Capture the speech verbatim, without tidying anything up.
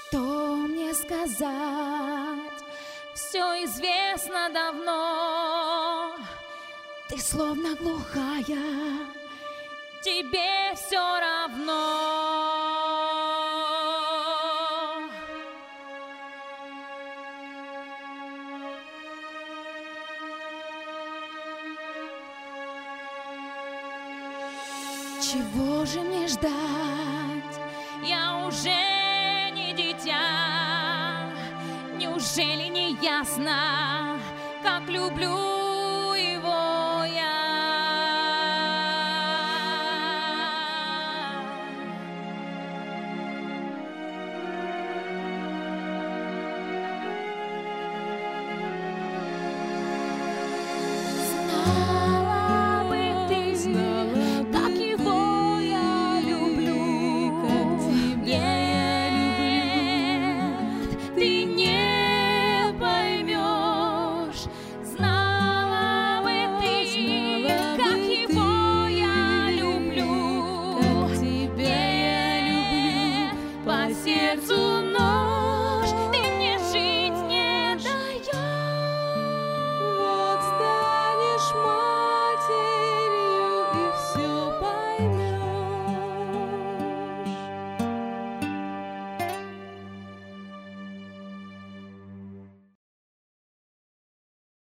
Что мне сказать? Все известно давно. Ты словно глухая, тебе все равно. Чего же мне ждать? Я уже не дитя. Неужели не ясно, как люблю